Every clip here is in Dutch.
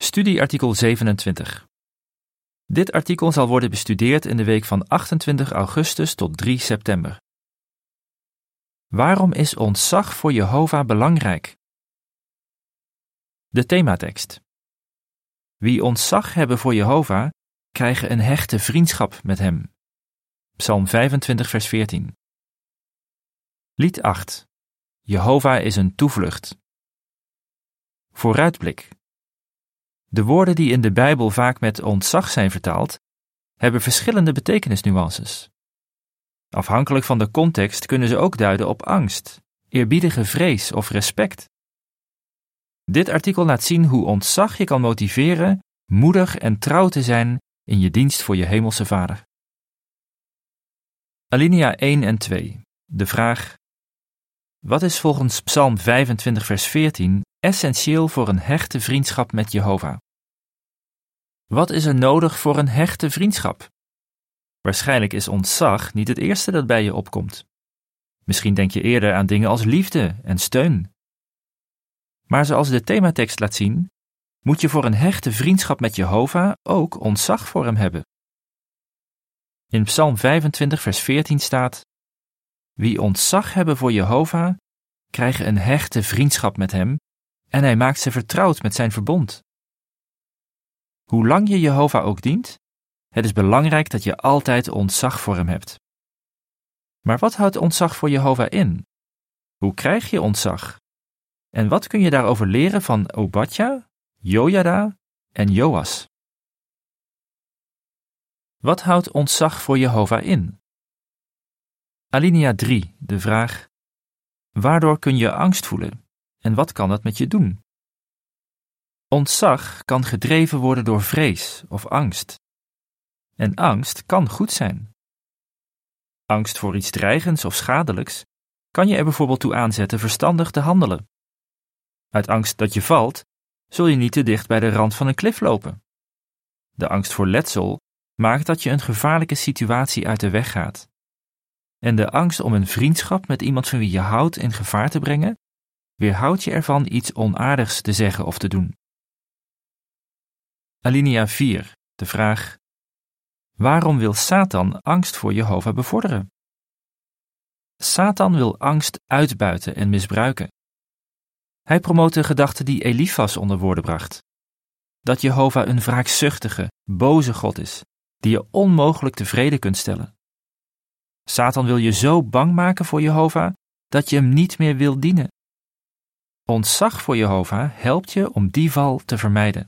Studieartikel 27. Dit artikel zal worden bestudeerd in de week van 28 augustus tot 3 september. Waarom is ontzag voor Jehovah belangrijk? De thematekst. Wie ontzag hebben voor Jehovah, krijgen een hechte vriendschap met hem. Psalm 25 vers 14. Lied 8. Jehovah is een toevlucht. Vooruitblik. De woorden die in de Bijbel vaak met ontzag zijn vertaald, hebben verschillende betekenisnuances. Afhankelijk van de context kunnen ze ook duiden op angst, eerbiedige vrees of respect. Dit artikel laat zien hoe ontzag je kan motiveren moedig en trouw te zijn in je dienst voor je hemelse Vader. Alinea 1 en 2. De vraag: wat is volgens Psalm 25 vers 14 essentieel voor een hechte vriendschap met Jehovah? Wat is er nodig voor een hechte vriendschap? Waarschijnlijk is ontzag niet het eerste dat bij je opkomt. Misschien denk je eerder aan dingen als liefde en steun. Maar zoals de thematekst laat zien, moet je voor een hechte vriendschap met Jehovah ook ontzag voor hem hebben. In Psalm 25 vers 14 staat: wie ontzag hebben voor Jehovah, krijgen een hechte vriendschap met hem en hij maakt ze vertrouwd met zijn verbond. Hoe lang je Jehovah ook dient, het is belangrijk dat je altijd ontzag voor hem hebt. Maar wat houdt ontzag voor Jehovah in? Hoe krijg je ontzag? En wat kun je daarover leren van Obadja, Jojada en Joas? Wat houdt ontzag voor Jehovah in? Alinea 3, de vraag: waardoor kun je angst voelen en wat kan dat met je doen? Ontzag kan gedreven worden door vrees of angst. En angst kan goed zijn. Angst voor iets dreigends of schadelijks kan je er bijvoorbeeld toe aanzetten verstandig te handelen. Uit angst dat je valt, zul je niet te dicht bij de rand van een klif lopen. De angst voor letsel maakt dat je een gevaarlijke situatie uit de weg gaat. En de angst om een vriendschap met iemand van wie je houdt in gevaar te brengen, weerhoudt je ervan iets onaardigs te zeggen of te doen. Alinea 4, de vraag: waarom wil Satan angst voor Jehovah bevorderen? Satan wil angst uitbuiten en misbruiken. Hij promoot de gedachte die Elifas onder woorden bracht: dat Jehovah een wraakzuchtige, boze God is, die je onmogelijk tevreden kunt stellen. Satan wil je zo bang maken voor Jehovah, dat je hem niet meer wilt dienen. Ontzag voor Jehovah helpt je om die val te vermijden.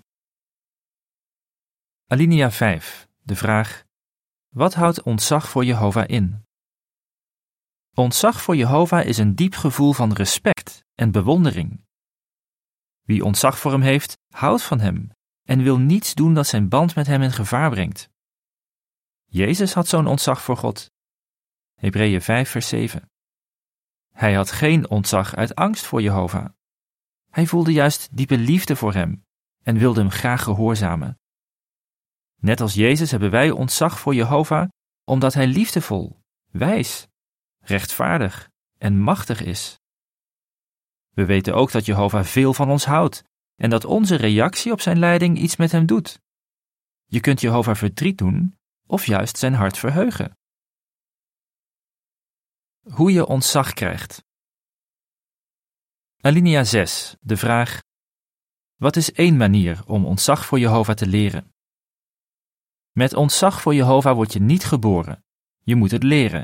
Alinea 5, de vraag: wat houdt ontzag voor Jehovah in? Ontzag voor Jehovah is een diep gevoel van respect en bewondering. Wie ontzag voor hem heeft, houdt van hem en wil niets doen dat zijn band met hem in gevaar brengt. Jezus had zo'n ontzag voor God. Hebreeën 5 vers 7. Hij had geen ontzag uit angst voor Jehovah. Hij voelde juist diepe liefde voor hem en wilde hem graag gehoorzamen. Net als Jezus hebben wij ontzag voor Jehovah, omdat hij liefdevol, wijs, rechtvaardig en machtig is. We weten ook dat Jehovah veel van ons houdt en dat onze reactie op zijn leiding iets met hem doet. Je kunt Jehovah verdriet doen of juist zijn hart verheugen. Hoe je ontzag krijgt. Alinea 6, de vraag: wat is één manier om ontzag voor Jehovah te leren? Met ontzag voor Jehovah word je niet geboren, je moet het leren.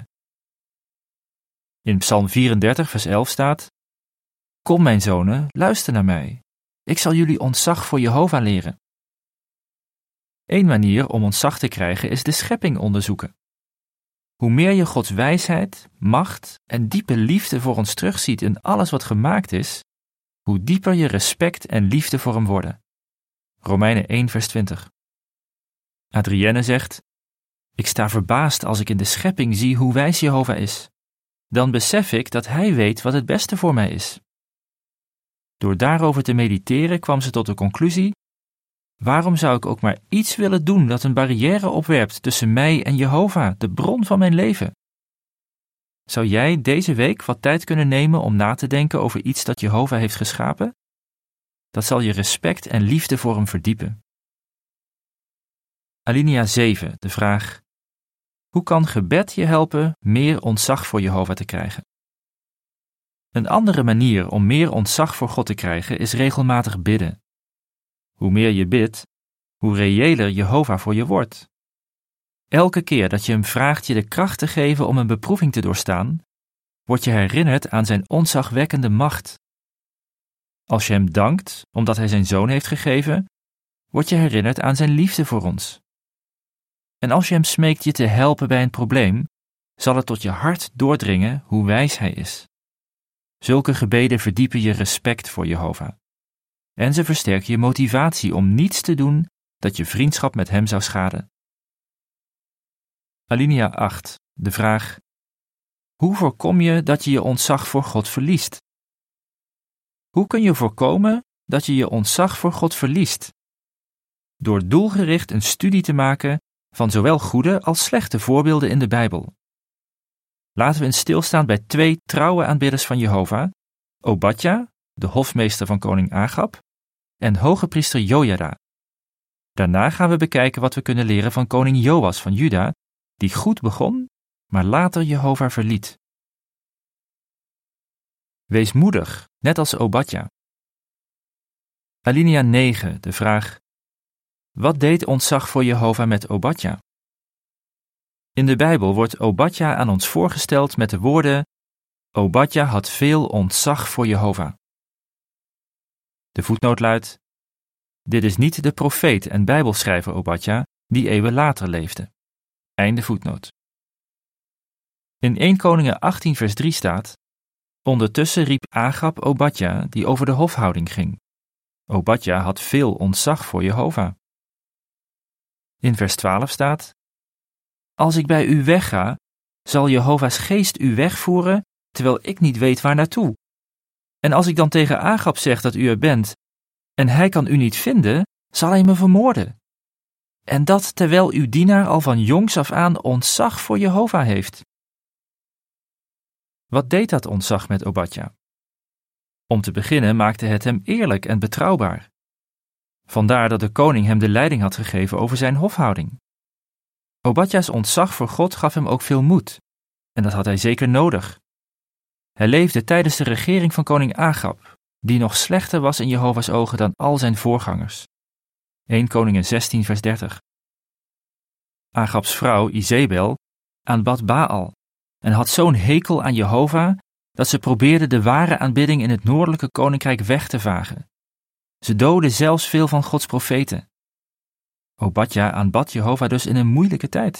In Psalm 34 vers 11 staat: kom mijn zonen, luister naar mij, ik zal jullie ontzag voor Jehovah leren. Eén manier om ontzag te krijgen is de schepping onderzoeken. Hoe meer je Gods wijsheid, macht en diepe liefde voor ons terugziet in alles wat gemaakt is, hoe dieper je respect en liefde voor hem worden. Romeinen 1 vers 20. Adrienne zegt: ik sta verbaasd als ik in de schepping zie hoe wijs Jehovah is. Dan besef ik dat hij weet wat het beste voor mij is. Door daarover te mediteren kwam ze tot de conclusie: waarom zou ik ook maar iets willen doen dat een barrière opwerpt tussen mij en Jehovah, de bron van mijn leven? Zou jij deze week wat tijd kunnen nemen om na te denken over iets dat Jehovah heeft geschapen? Dat zal je respect en liefde voor hem verdiepen. Alinea 7, de vraag: hoe kan gebed je helpen meer ontzag voor Jehovah te krijgen? Een andere manier om meer ontzag voor God te krijgen is regelmatig bidden. Hoe meer je bidt, hoe reëler Jehovah voor je wordt. Elke keer dat je hem vraagt je de kracht te geven om een beproeving te doorstaan, word je herinnerd aan zijn ontzagwekkende macht. Als je hem dankt omdat hij zijn zoon heeft gegeven, word je herinnerd aan zijn liefde voor ons. En als je hem smeekt je te helpen bij een probleem, zal het tot je hart doordringen hoe wijs hij is. Zulke gebeden verdiepen je respect voor Jehovah. En ze versterken je motivatie om niets te doen dat je vriendschap met hem zou schaden. Alinea 8, de vraag: hoe voorkom je dat je je ontzag voor God verliest? Hoe kun je voorkomen dat je je ontzag voor God verliest? Door doelgericht een studie te maken van zowel goede als slechte voorbeelden in de Bijbel. Laten we eens stilstaan bij 2 trouwe aanbidders van Jehovah, Obadja, de hofmeester van koning Agab, en hoge priester Jojada. Daarna gaan we bekijken wat we kunnen leren van koning Joas van Juda, die goed begon, maar later Jehovah verliet. Wees moedig, net als Obadja. Alinea 9, de vraag: wat deed ontzag voor Jehovah met Obadja? In de Bijbel wordt Obadja aan ons voorgesteld met de woorden: Obadja had veel ontzag voor Jehovah. De voetnoot luidt: dit is niet de profeet en bijbelschrijver Obadja die eeuwen later leefde. Einde voetnoot. In 1 Koningen 18 vers 3 staat: ondertussen riep Agab Obadja die over de hofhouding ging. Obadja had veel ontzag voor Jehovah. In vers 12 staat: als ik bij u wegga, zal Jehovah's geest u wegvoeren, terwijl ik niet weet waar naartoe. En als ik dan tegen Agab zeg dat u er bent, en hij kan u niet vinden, zal hij me vermoorden. En dat terwijl uw dienaar al van jongs af aan ontzag voor Jehovah heeft. Wat deed dat ontzag met Obadja? Om te beginnen maakte het hem eerlijk en betrouwbaar. Vandaar dat de koning hem de leiding had gegeven over zijn hofhouding. Obadja's ontzag voor God gaf hem ook veel moed, en dat had hij zeker nodig. Hij leefde tijdens de regering van koning Agab, die nog slechter was in Jehovah's ogen dan al zijn voorgangers. 1 Koningen 16 vers 30. Agabs vrouw Izebel aanbad Baal en had zo'n hekel aan Jehovah dat ze probeerde de ware aanbidding in het noordelijke koninkrijk weg te vagen. Ze doodde zelfs veel van Gods profeten. Obadja aanbad Jehovah dus in een moeilijke tijd.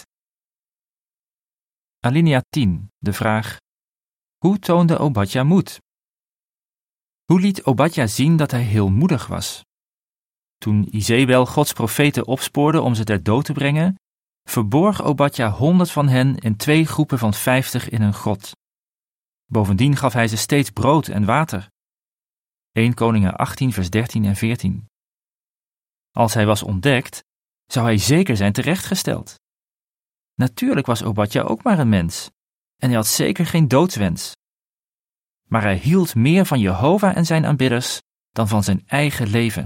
Alinea 10, de vraag: hoe toonde Obadja moed? Hoe liet Obadja zien dat hij heel moedig was? Toen Izebel Gods profeten opspoorde om ze ter dood te brengen, verborg Obadja 100 van hen in 2 groepen van 50 in een grot. Bovendien gaf hij ze steeds brood en water. 1 Koningen 18 vers 13 en 14. Als hij was ontdekt, zou hij zeker zijn terechtgesteld. Natuurlijk was Obadja ook maar een mens, en hij had zeker geen doodswens. Maar hij hield meer van Jehovah en zijn aanbidders dan van zijn eigen leven.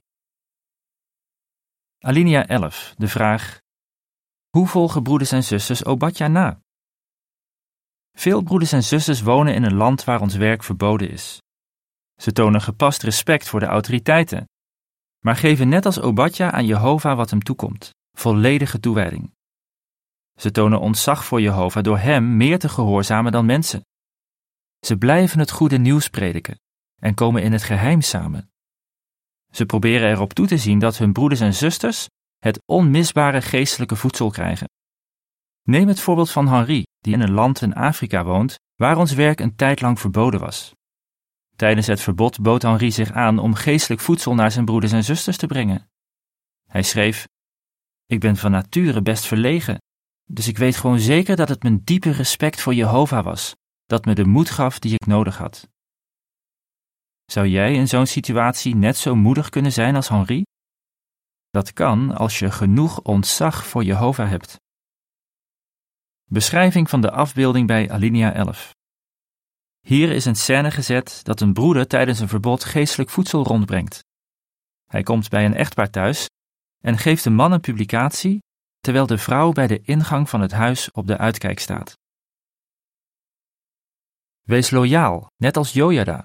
Alinea 11, de vraag: hoe volgen broeders en zusters Obadja na? Veel broeders en zusters wonen in een land waar ons werk verboden is. Ze tonen gepast respect voor de autoriteiten, maar geven net als Obadja aan Jehovah wat hem toekomt, volledige toewijding. Ze tonen ontzag voor Jehovah door hem meer te gehoorzamen dan mensen. Ze blijven het goede nieuws prediken en komen in het geheim samen. Ze proberen erop toe te zien dat hun broeders en zusters het onmisbare geestelijke voedsel krijgen. Neem het voorbeeld van Henri, die in een land in Afrika woont waar ons werk een tijd lang verboden was. Tijdens het verbod bood Henri zich aan om geestelijk voedsel naar zijn broeders en zusters te brengen. Hij schreef: ik ben van nature best verlegen, dus ik weet gewoon zeker dat het mijn diepe respect voor Jehovah was, dat me de moed gaf die ik nodig had. Zou jij in zo'n situatie net zo moedig kunnen zijn als Henri? Dat kan als je genoeg ontzag voor Jehovah hebt. Beschrijving van de afbeelding bij Alinea 11. Hier is een scène gezet dat een broeder tijdens een verbod geestelijk voedsel rondbrengt. Hij komt bij een echtpaar thuis en geeft de man een publicatie, terwijl de vrouw bij de ingang van het huis op de uitkijk staat. Wees loyaal, net als Jojada.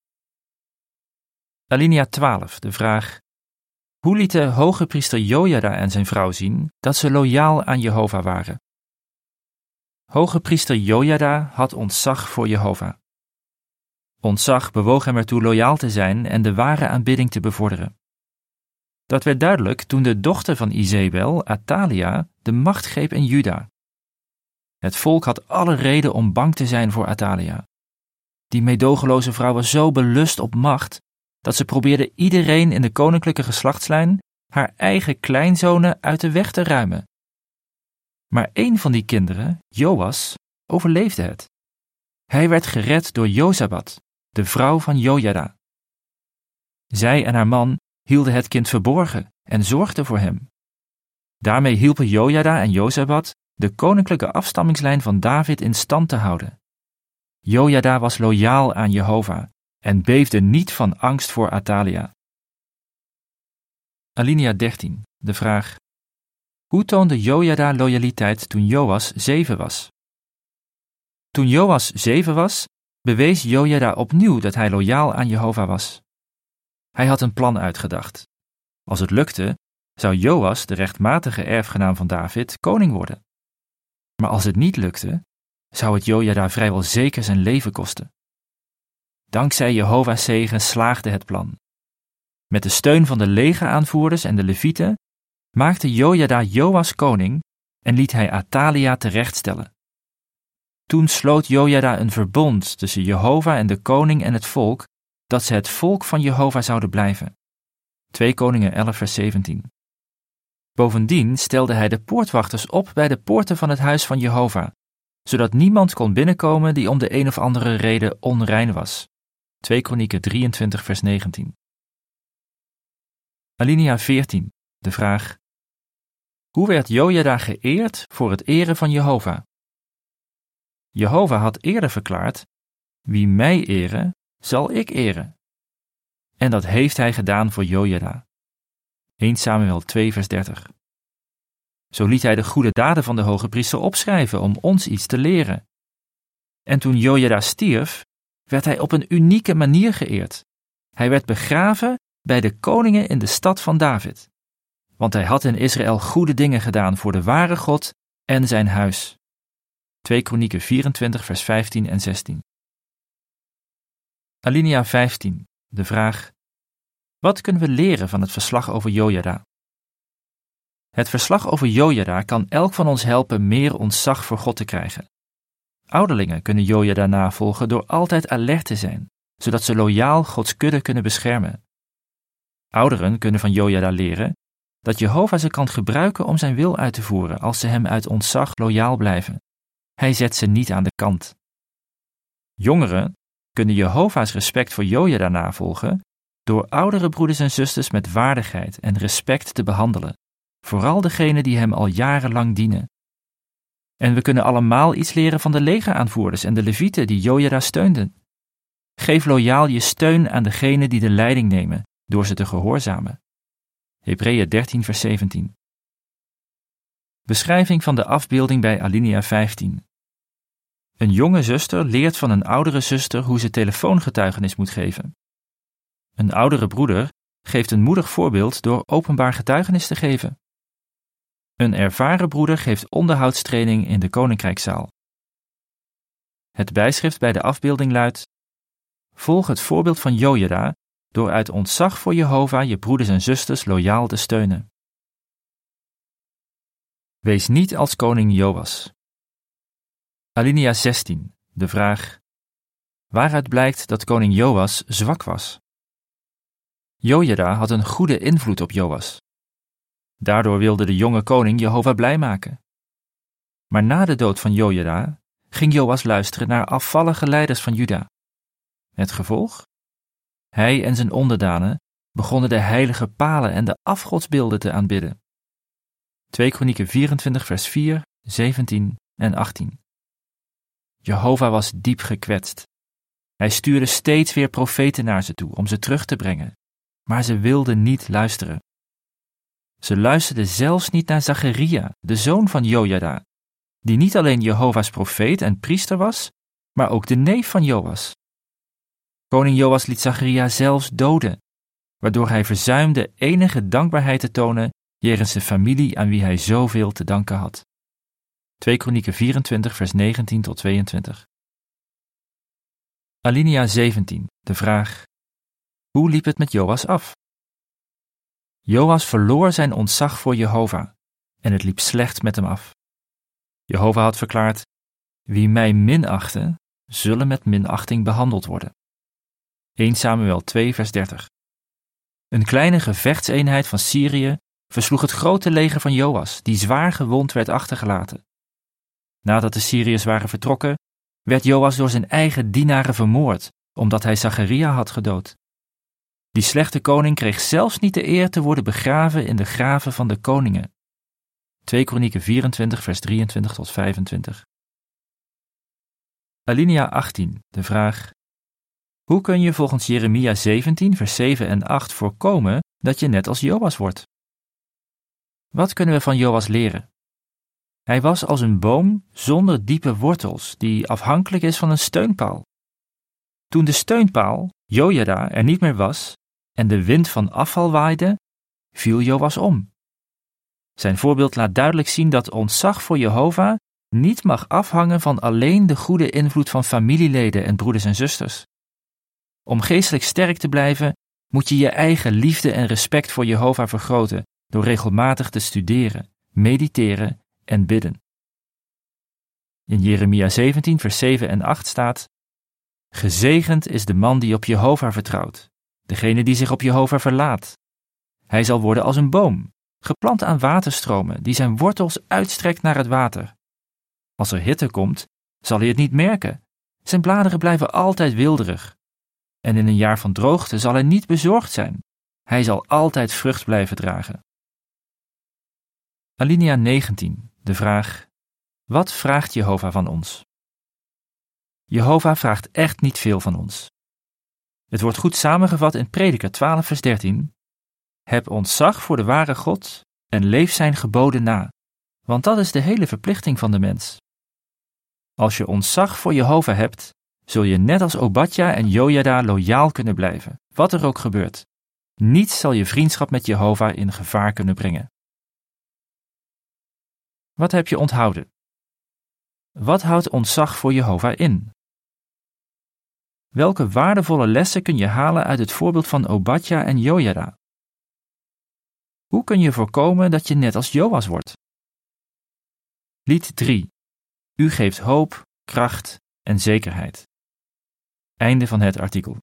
Alinea 12, de vraag: hoe liet de hoge priester Jojada en zijn vrouw zien dat ze loyaal aan Jehovah waren? Hoge priester Jojada had ontzag voor Jehovah. Ontzag bewoog hem ertoe loyaal te zijn en de ware aanbidding te bevorderen. Dat werd duidelijk toen de dochter van Izebel, Athalia, de macht greep in Juda. Het volk had alle reden om bang te zijn voor Athalia. Die meedogenloze vrouw was zo belust op macht dat ze probeerde iedereen in de koninklijke geslachtslijn haar eigen kleinzonen uit de weg te ruimen. Maar één van die kinderen, Joas, overleefde het. Hij werd gered door Jozabad, de vrouw van Jojada. Zij en haar man hielden het kind verborgen en zorgden voor hem. Daarmee hielpen Jojada en Jozabad de koninklijke afstammingslijn van David in stand te houden. Jojada was loyaal aan Jehovah en beefde niet van angst voor Athalia. Alinea 13, de vraag: hoe toonde Jojada loyaliteit toen Joas 7 was? Toen Joas 7 was, bewees Jojada opnieuw dat hij loyaal aan Jehovah was. Hij had een plan uitgedacht. Als het lukte, zou Joas, de rechtmatige erfgenaam van David, koning worden. Maar als het niet lukte, zou het Jojada vrijwel zeker zijn leven kosten. Dankzij Jehovah's zegen slaagde het plan. Met de steun van de legeraanvoerders en de levieten maakte Jojada Joas koning en liet hij Athalia terechtstellen. Toen sloot Jojada een verbond tussen Jehovah en de koning en het volk, dat ze het volk van Jehovah zouden blijven. 2 Koningen 11 vers 17. Bovendien stelde hij de poortwachters op bij de poorten van het huis van Jehovah, zodat niemand kon binnenkomen die om de een of andere reden onrein was. 2 Kronieken 23 vers 19. Alinea 14, de vraag: hoe werd Jojada geëerd voor het eren van Jehovah? Jehovah had eerder verklaard: wie mij eren, zal ik eren. En dat heeft hij gedaan voor Jojada. 1 Samuel 2 vers 30. Zo liet hij de goede daden van de hoge priester opschrijven om ons iets te leren. En toen Jojada stierf, werd hij op een unieke manier geëerd. Hij werd begraven bij de koningen in de stad van David. Want hij had in Israël goede dingen gedaan voor de ware God en zijn huis. 2 Kronieken 24 vers 15 en 16. Alinea 15, de vraag: wat kunnen we leren van het verslag over Jojada? Het verslag over Jojada kan elk van ons helpen meer ontzag voor God te krijgen. Ouderlingen kunnen Jojada navolgen door altijd alert te zijn, zodat ze loyaal Gods kudde kunnen beschermen. Ouderen kunnen van Jojada leren dat Jehovah ze kan gebruiken om zijn wil uit te voeren als ze hem uit ontzag loyaal blijven. Hij zet ze niet aan de kant. Jongeren kunnen Jehovah's respect voor Jojada navolgen door oudere broeders en zusters met waardigheid en respect te behandelen, vooral degenen die hem al jarenlang dienen. En we kunnen allemaal iets leren van de legeraanvoerders en de levieten die Jojada steunden. Geef loyaal je steun aan degenen die de leiding nemen, door ze te gehoorzamen. Hebreeën 13 vers 17. Beschrijving van de afbeelding bij Alinea 15. Een jonge zuster leert van een oudere zuster hoe ze telefoongetuigenis moet geven. Een oudere broeder geeft een moedig voorbeeld door openbaar getuigenis te geven. Een ervaren broeder geeft onderhoudstraining in de koninkrijkszaal. Het bijschrift bij de afbeelding luidt: volg het voorbeeld van Jojada door uit ontzag voor Jehovah je broeders en zusters loyaal te steunen. Wees niet als koning Joas. Alinea 16, de vraag: waaruit blijkt dat koning Joas zwak was? Jojada had een goede invloed op Joas. Daardoor wilde de jonge koning Jehovah blij maken. Maar na de dood van Jojada ging Joas luisteren naar afvallige leiders van Juda. Het gevolg? Hij en zijn onderdanen begonnen de heilige palen en de afgodsbeelden te aanbidden. 2 Kronieken 24 vers 4, 17 en 18. Jehovah was diep gekwetst. Hij stuurde steeds weer profeten naar ze toe om ze terug te brengen. maar ze wilden niet luisteren. Ze luisterden zelfs niet naar Zacharia, de zoon van Jojada, die niet alleen Jehovah's profeet en priester was, maar ook de neef van Joas. Koning Joas liet Zacharia zelfs doden, waardoor hij verzuimde enige dankbaarheid te tonen jegens de familie aan wie hij zoveel te danken had. 2 Kronieken 24 vers 19 tot 22. Alinea 17, de vraag: hoe liep het met Joas af? Joas verloor zijn ontzag voor Jehovah en het liep slecht met hem af. Jehovah had verklaard: wie mij minachten, zullen met minachting behandeld worden. 1 Samuel 2 vers 30. Een kleine gevechtseenheid van Syrië versloeg het grote leger van Joas, die zwaar gewond werd achtergelaten. Nadat de Syriërs waren vertrokken, werd Joas door zijn eigen dienaren vermoord, omdat hij Zacharia had gedood. Die slechte koning kreeg zelfs niet de eer te worden begraven in de graven van de koningen. 2 Kronieken 24 vers 23 tot 25. Alinea 18, de vraag: hoe kun je volgens Jeremia 17 vers 7 en 8 voorkomen dat je net als Joas wordt? Wat kunnen we van Joas leren? Hij was als een boom zonder diepe wortels, die afhankelijk is van een steunpaal. Toen de steunpaal, Jojada, er niet meer was en de wind van afval waaide, viel Joas om. Zijn voorbeeld laat duidelijk zien dat ontzag voor Jehovah niet mag afhangen van alleen de goede invloed van familieleden en broeders en zusters. Om geestelijk sterk te blijven, moet je je eigen liefde en respect voor Jehovah vergroten door regelmatig te studeren, mediteren en bidden. In Jeremia 17 vers 7 en 8 staat: gezegend is de man die op Jehovah vertrouwt, degene die zich op Jehovah verlaat. Hij zal worden als een boom, geplant aan waterstromen, die zijn wortels uitstrekt naar het water. Als er hitte komt, zal hij het niet merken. Zijn bladeren blijven altijd wilderig. En in een jaar van droogte zal hij niet bezorgd zijn. Hij zal altijd vrucht blijven dragen. Alinea 19, de vraag: wat vraagt Jehovah van ons? Jehovah vraagt echt niet veel van ons. Het wordt goed samengevat in Prediker 12 vers 13. Heb ontzag voor de ware God en leef zijn geboden na, want dat is de hele verplichting van de mens. Als je ontzag voor Jehovah hebt, zul je net als Obadja en Jojada loyaal kunnen blijven, wat er ook gebeurt. Niets zal je vriendschap met Jehovah in gevaar kunnen brengen. Wat heb je onthouden? Wat houdt ontzag voor Jehovah in? Welke waardevolle lessen kun je halen uit het voorbeeld van Obadja en Jojada? Hoe kun je voorkomen dat je net als Joas wordt? Lied 3. U geeft hoop, kracht en zekerheid. Einde van het artikel.